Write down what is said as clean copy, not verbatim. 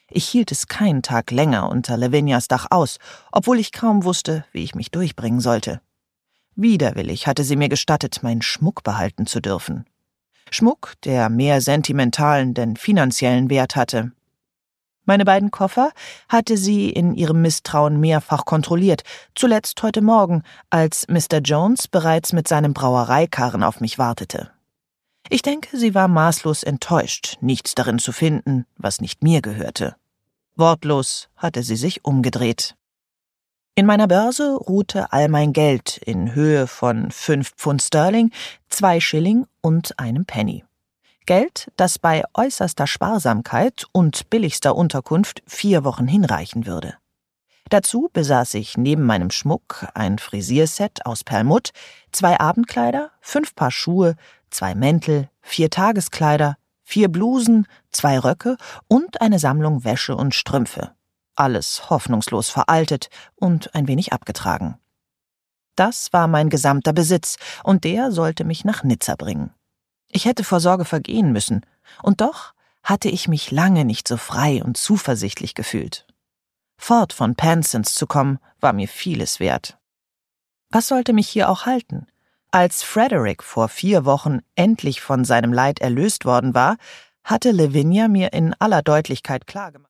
Ich hielt es keinen Tag länger unter Lavinias Dach aus, obwohl ich kaum wusste, wie ich mich durchbringen sollte. Widerwillig hatte sie mir gestattet, meinen Schmuck behalten zu dürfen. Schmuck, der mehr sentimentalen denn finanziellen Wert hatte. Meine beiden Koffer hatte sie in ihrem Misstrauen mehrfach kontrolliert, zuletzt heute Morgen, als Mr. Jones bereits mit seinem Brauereikarren auf mich wartete. Ich denke, sie war maßlos enttäuscht, nichts darin zu finden, was nicht mir gehörte. Wortlos hatte sie sich umgedreht. In meiner Börse ruhte all mein Geld in Höhe von 5 Pfund Sterling, 2 Schilling und einem Penny. Geld, das bei äußerster Sparsamkeit und billigster Unterkunft 4 Wochen hinreichen würde. Dazu besaß ich neben meinem Schmuck ein Frisierset aus Perlmutt, 2 Abendkleider, 5 Paar Schuhe, 2 Mäntel, 4 Tageskleider, 4 Blusen, 2 Röcke und eine Sammlung Wäsche und Strümpfe. Alles hoffnungslos veraltet und ein wenig abgetragen. Das war mein gesamter Besitz, und der sollte mich nach Nizza bringen. Ich hätte vor Sorge vergehen müssen, und doch hatte ich mich lange nicht so frei und zuversichtlich gefühlt. Fort von Pansons zu kommen, war mir vieles wert. Was sollte mich hier auch halten? Als Frederick vor 4 Wochen endlich von seinem Leid erlöst worden war, hatte Lavinia mir in aller Deutlichkeit klargemacht.